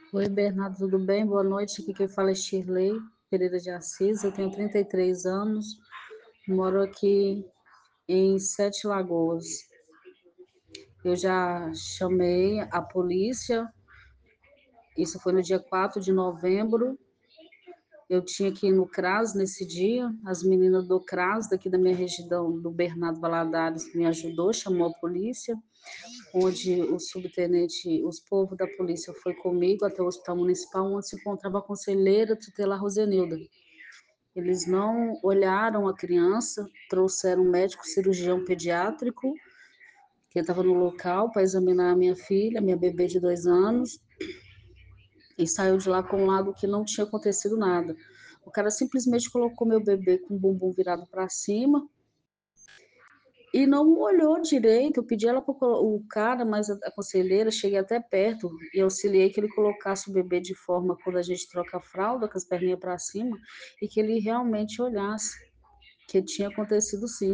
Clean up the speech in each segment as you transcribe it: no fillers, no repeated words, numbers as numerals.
Oi, Bernardo, tudo bem? Boa noite. Aqui quem fala é Shirley Pereira de Assis. Eu tenho 33 anos, moro aqui em Sete Lagoas. Eu já chamei a polícia, isso foi no dia 4 de novembro. Eu tinha que ir no CRAS nesse dia. As meninas do CRAS, daqui da minha região, do Bernardo Valadares, me ajudou, chamou a polícia, onde o subtenente, os povos da polícia foi comigo até o Hospital Municipal, onde se encontrava a conselheira tutelar Rosenilda. Eles não olharam a criança, trouxeram um médico cirurgião pediátrico, que estava no local para examinar a minha filha, minha bebê de 2 anos, e saiu de lá com um lado que não tinha acontecido nada. O cara simplesmente colocou meu bebê com o bumbum virado para cima e não olhou direito. Eu pedi ela para o cara, mas a conselheira, cheguei até perto e auxiliei que ele colocasse o bebê de forma, quando a gente troca a fralda, com as perninhas para cima, e que ele realmente olhasse, que tinha acontecido sim.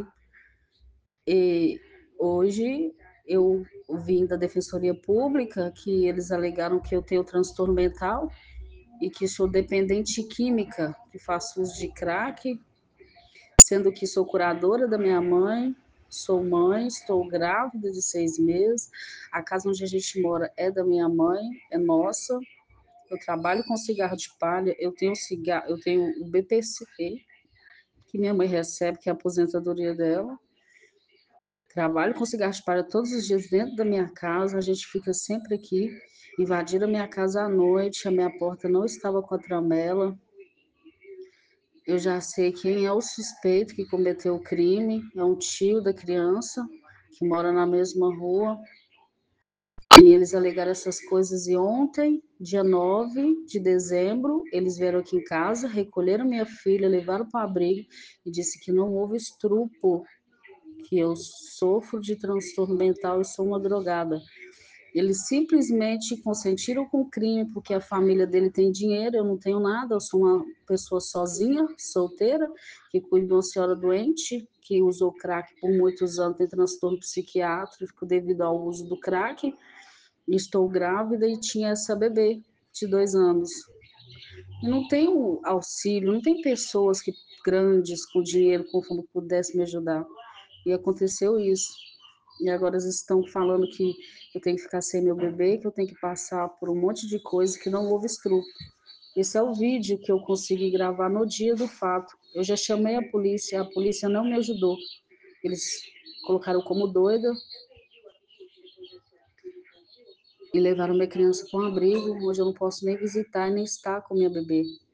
E hoje eu vim da Defensoria Pública que eles alegaram que eu tenho transtorno mental e que sou dependente química, que faço uso de crack, sendo que sou curadora da minha mãe, sou mãe, estou grávida de 6 meses, a casa onde a gente mora é da minha mãe, é nossa, eu trabalho com cigarro de palha, eu tenho o BPC, que minha mãe recebe, que é a aposentadoria dela. Trabalho com cigarro de palha todos os dias dentro da minha casa, a gente fica sempre aqui. Invadiram a minha casa à noite, a minha porta não estava com a tramela. Eu já sei quem é o suspeito que cometeu o crime, é um tio da criança, que mora na mesma rua. E eles alegaram essas coisas e ontem, dia 9 de dezembro, eles vieram aqui em casa, recolheram minha filha, levaram para o abrigo e disse que não houve estupro, que eu sofro de transtorno mental e sou uma drogada. Eles simplesmente consentiram com o crime porque a família dele tem dinheiro, eu não tenho nada, eu sou uma pessoa sozinha, solteira, que cuido de uma senhora doente, que usou crack por muitos anos, tem transtorno psiquiátrico devido ao uso do crack. Estou grávida e tinha essa bebê de 2 anos. E não tenho auxílio, não tem pessoas que grandes com dinheiro como pudesse me ajudar. E aconteceu isso. E agora eles estão falando que eu tenho que ficar sem meu bebê, que eu tenho que passar por um monte de coisa, que não houve estupro. Esse é o vídeo que eu consegui gravar no dia do fato. Eu já chamei a polícia não me ajudou. Eles colocaram como doida e levaram minha criança para um abrigo, onde eu não posso nem visitar nem estar com minha bebê.